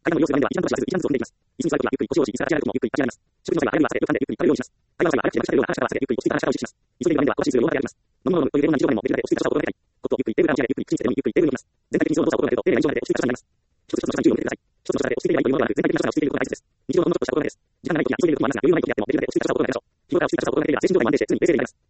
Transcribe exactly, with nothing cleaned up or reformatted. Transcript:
階段の様子が面では、一段としらず、一段ずつ飛んでいきます。椅子に座るときは、ゆっくり腰を落ち、椅子が開くともゆっくり立ち上がります。食事の際は、早めには朝でよく噛んで、ゆっくり食べるようにします。会話の際は、早口でましたような話し方を合わせて、ゆっくり落ち着いた話し方を意識します。急いでいる場面では、詳しい数量を話であります。飲み物のトイレでも何時間でもできるだけ落ち着いた話を心がけたい。ことゆっくりテーブルから起き上げ、ゆっくり口についてでもゆっくりテーブルに置きます。全体的にその動作を心がけると、丁寧な印象が出て落ち着いた話になります。一つ一つの瞬間に注意を向けてください。一つの瞬間で落ち着いているというわけではなく、全体的な話が落ち着いていることが大切です。日常のほんのちょっとした心がけです。時間がないときや急いでいるときもありますが、余裕のないときであっても、できるだけ落ち着いた話を心がけましょう。日常から落ち着いた話を心がければ、精神状態も安定して、常に冷静でいられます。